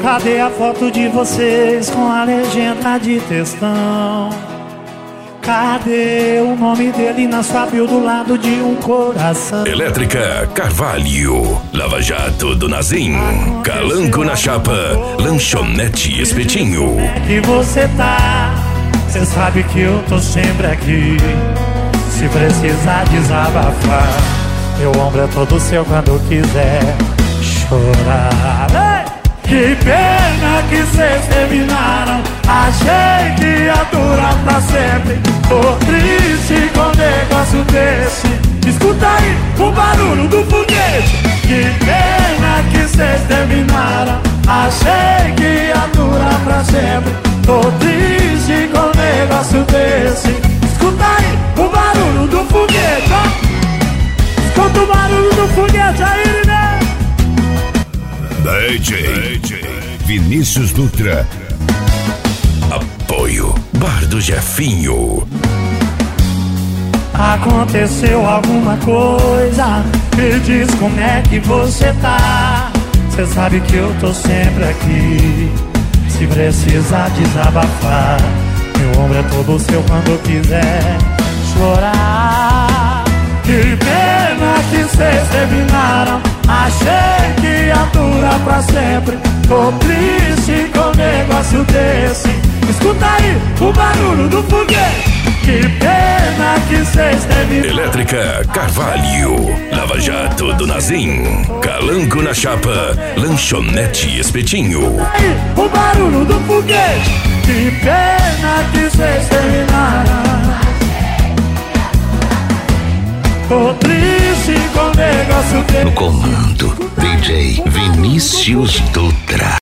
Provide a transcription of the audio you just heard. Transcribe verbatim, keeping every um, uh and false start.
Cadê a foto de vocês com a legenda de textão? Cadê o nome dele na sua bio do lado de um coração? Elétrica Carvalho, Lava Jato do Nazim, Calanco na Chapa, Lanchonete Espetinho. Como é que você tá? Cê sabe que eu tô sempre aqui. Se precisar desabafar, meu ombro é todo seu quando quiser chorar. Ei! Que pena que cês terminaram. Achei que ia durar pra sempre. Tô triste com um negócio desse. Escuta aí o barulho do foguete. Que pena que cês terminaram. Achei que ia durar pra sempre. Tô triste com um negócio desse. Escuta aí o barulho do foguete, ó. Escuta o barulho do foguete aí, né? D J, D J Vinícius Dutra. Apoio Bar do Jefinho. Aconteceu alguma coisa? Me diz como é que você tá. Cê sabe que eu tô sempre aqui. Se precisar desabafar, meu ombro é todo seu quando quiser chorar. Que pena que cês terminaram. Achei que ia durar pra sempre. Tô triste com um negócio desse. Escuta aí o barulho do foguete. Que pena que cês terminaram. Elétrica Carvalho, Lava Jato do Nazim, Calanco na Chapa, Lanchonete Espetinho. Aí o barulho do foguete. Que pena que cês terminaram. Tô triste com o negócio desse. No comando, D J Vinícius Dutra.